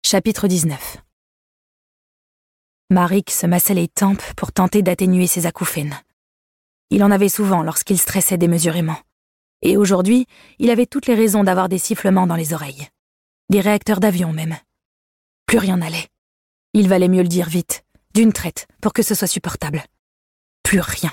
Chapitre 19. Marek se massait les tempes pour tenter d'atténuer ses acouphènes. Il en avait souvent lorsqu'il stressait démesurément. Et aujourd'hui, il avait toutes les raisons d'avoir des sifflements dans les oreilles. Des réacteurs d'avion même. Plus rien n'allait. Il valait mieux le dire vite, d'une traite, pour que ce soit supportable. Plus rien.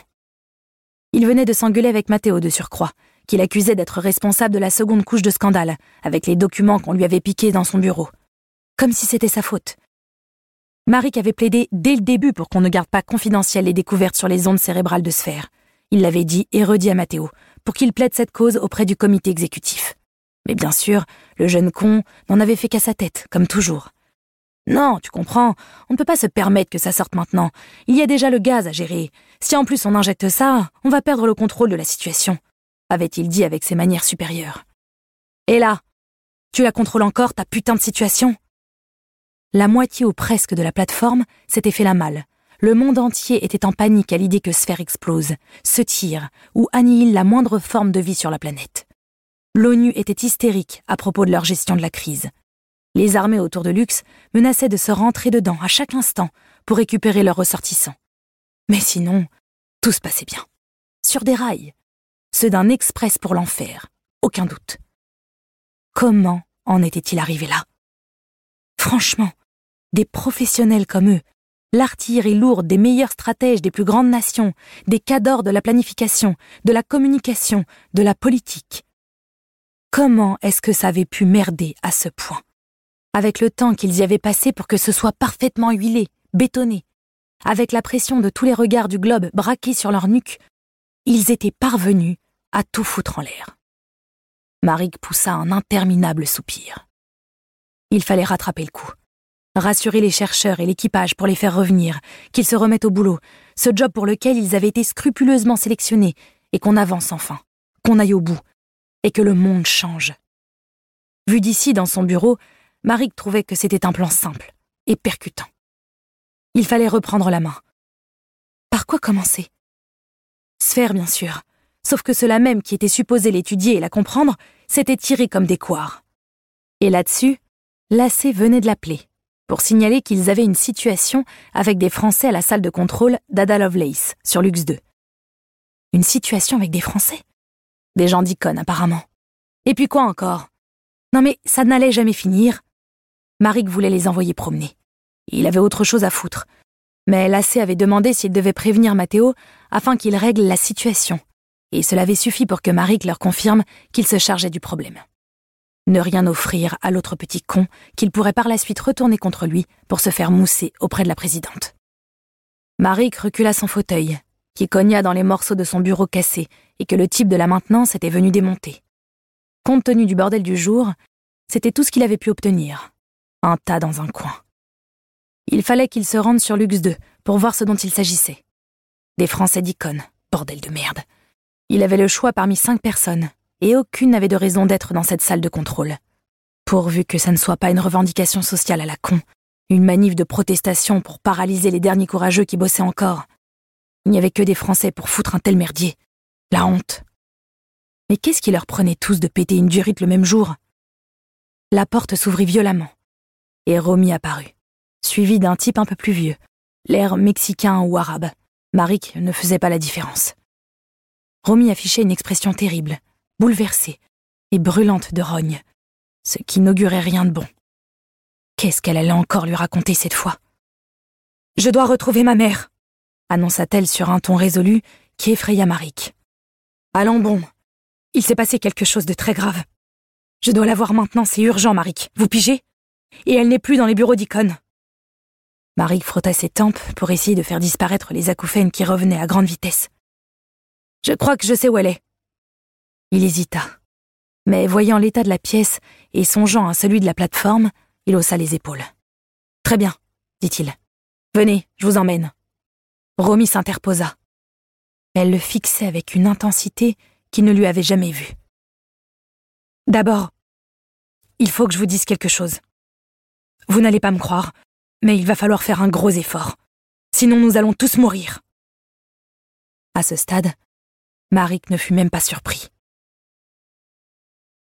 Il venait de s'engueuler avec Matteo de surcroît, qu'il accusait d'être responsable de la seconde couche de scandale, avec les documents qu'on lui avait piqués dans son bureau. Comme si c'était sa faute. Marek avait plaidé dès le début pour qu'on ne garde pas confidentielles les découvertes sur les ondes cérébrales de Sphère. Il l'avait dit et redit à Matteo, pour qu'il plaide cette cause auprès du comité exécutif. Mais bien sûr, le jeune con n'en avait fait qu'à sa tête, comme toujours. Non, tu comprends, on ne peut pas se permettre que ça sorte maintenant. Il y a déjà le gaz à gérer. Si en plus on injecte ça, on va perdre le contrôle de la situation, avait-il dit avec ses manières supérieures. Et là, tu la contrôles encore, ta putain de situation ? La moitié ou presque de la plateforme s'était fait la malle. Le monde entier était en panique à l'idée que Sphère explose, se tire ou annihile la moindre forme de vie sur la planète. L'ONU était hystérique à propos de leur gestion de la crise. Les armées autour de Lux menaçaient de se rentrer dedans à chaque instant pour récupérer leurs ressortissants. Mais sinon, tout se passait bien. Sur des rails. Ceux d'un express pour l'enfer, aucun doute. Comment en était-il arrivé là ? Franchement, des professionnels comme eux, l'artillerie lourde des meilleurs stratèges des plus grandes nations, des cadors de la planification, de la communication, de la politique. Comment est-ce que ça avait pu merder à ce point ? Avec le temps qu'ils y avaient passé pour que ce soit parfaitement huilé, bétonné, avec la pression de tous les regards du globe braqués sur leur nuque, ils étaient parvenus à tout foutre en l'air. Marek poussa un interminable soupir. Il fallait rattraper le coup. Rassurer les chercheurs et l'équipage pour les faire revenir, qu'ils se remettent au boulot, ce job pour lequel ils avaient été scrupuleusement sélectionnés, et qu'on avance enfin, qu'on aille au bout, et que le monde change. Vu d'ici dans son bureau, Marek trouvait que c'était un plan simple et percutant. Il fallait reprendre la main. Par quoi commencer ? Sphère, bien sûr, sauf que ceux-là même qui étaient supposés l'étudier et la comprendre s'étaient tirés comme des couards. Et là-dessus, l'AC venait de l'appeler, pour signaler qu'ils avaient une situation avec des Français à la salle de contrôle d'Ada Lovelace, sur Lux 2. Une situation avec des Français ? Des gens d'Icon, apparemment. Et puis quoi encore ? Non mais ça n'allait jamais finir. Marek voulait les envoyer promener. Il avait autre chose à foutre. Mais l'AC avait demandé s'il devait prévenir Matteo afin qu'il règle la situation. Et cela avait suffi pour que Marek leur confirme qu'il se chargeait du problème. Ne rien offrir à l'autre petit con qu'il pourrait par la suite retourner contre lui pour se faire mousser auprès de la présidente. Marek recula son fauteuil, qui cogna dans les morceaux de son bureau cassé et que le type de la maintenance était venu démonter. Compte tenu du bordel du jour, c'était tout ce qu'il avait pu obtenir. Un tas dans un coin. Il fallait qu'il se rende sur Lux 2 pour voir ce dont il s'agissait. Des Français d'Icon, bordel de merde. Il avait le choix parmi 5 personnes, et aucune n'avait de raison d'être dans cette salle de contrôle. Pourvu que ça ne soit pas une revendication sociale à la con, une manif de protestation pour paralyser les derniers courageux qui bossaient encore. Il n'y avait que des Français pour foutre un tel merdier. La honte. Mais qu'est-ce qui leur prenait tous de péter une durite le même jour ? La porte s'ouvrit violemment, et Romy apparut, suivi d'un type un peu plus vieux, l'air mexicain ou arabe. Marek ne faisait pas la différence. Romy affichait une expression terrible, bouleversée et brûlante de rogne, ce qui n'augurait rien de bon. Qu'est-ce qu'elle allait encore lui raconter cette fois ? « Je dois retrouver ma mère !» annonça-t-elle sur un ton résolu qui effraya Marek. « Allons bon, il s'est passé quelque chose de très grave. Je dois la voir maintenant, c'est urgent, Marek, vous pigez ? Et elle n'est plus dans les bureaux d'Icon. » Marek frotta ses tempes pour essayer de faire disparaître les acouphènes qui revenaient à grande vitesse. « Je crois que je sais où elle est. » Il hésita, mais voyant l'état de la pièce et songeant à celui de la plateforme, il haussa les épaules. « Très bien, dit-il. Venez, je vous emmène. » Romy s'interposa. Elle le fixait avec une intensité qu'il ne lui avait jamais vue. « D'abord, il faut que je vous dise quelque chose. Vous n'allez pas me croire, mais il va falloir faire un gros effort. Sinon nous allons tous mourir. » À ce stade, Marek ne fut même pas surpris.